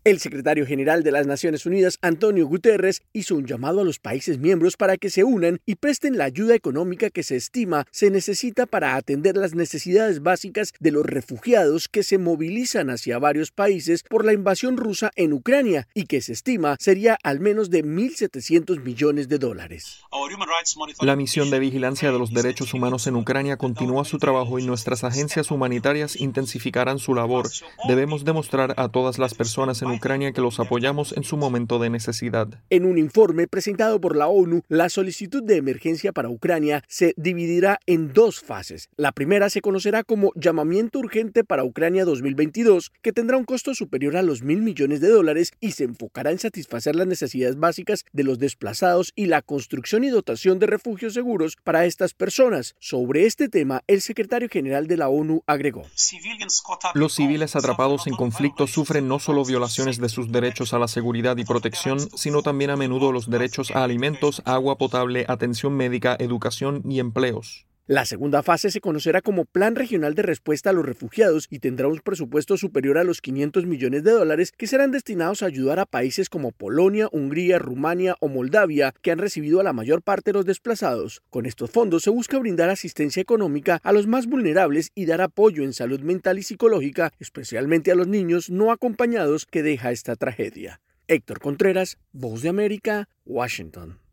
El secretario general de las Naciones Unidas, Antonio Guterres, hizo un llamado a los países miembros para que se unan y presten la ayuda económica que se estima se necesita para atender las necesidades básicas de los refugiados que se movilizan hacia varios países por la invasión rusa en Ucrania y que se estima sería al menos de $1.700 millones. La misión de vigilancia de los derechos humanos en Ucrania continúa su trabajo y nuestras agencias humanitarias intensificarán su labor. Debemos demostrar a todas las personas en Ucrania que los apoyamos en su momento de necesidad. En un informe presentado por la ONU, la solicitud de emergencia para Ucrania se dividirá en dos fases. La primera se conocerá como Llamamiento Urgente para Ucrania 2022, que tendrá un costo superior a los $1.000 millones y se enfocará en satisfacer las necesidades básicas de los desplazados y la construcción y dotación de refugios seguros para estas personas. Sobre este tema, el secretario general de la ONU agregó: Los civiles atrapados en conflictos sufren no solo violaciones de sus derechos a la seguridad y protección, sino también a menudo los derechos a alimentos, agua potable, atención médica, educación y empleos. La segunda fase se conocerá como Plan Regional de Respuesta a los Refugiados y tendrá un presupuesto superior a los $500 millones que serán destinados a ayudar a países como Polonia, Hungría, Rumania o Moldavia, que han recibido a la mayor parte de los desplazados. Con estos fondos se busca brindar asistencia económica a los más vulnerables y dar apoyo en salud mental y psicológica, especialmente a los niños no acompañados que deja esta tragedia. Héctor Contreras, Voz de América, Washington.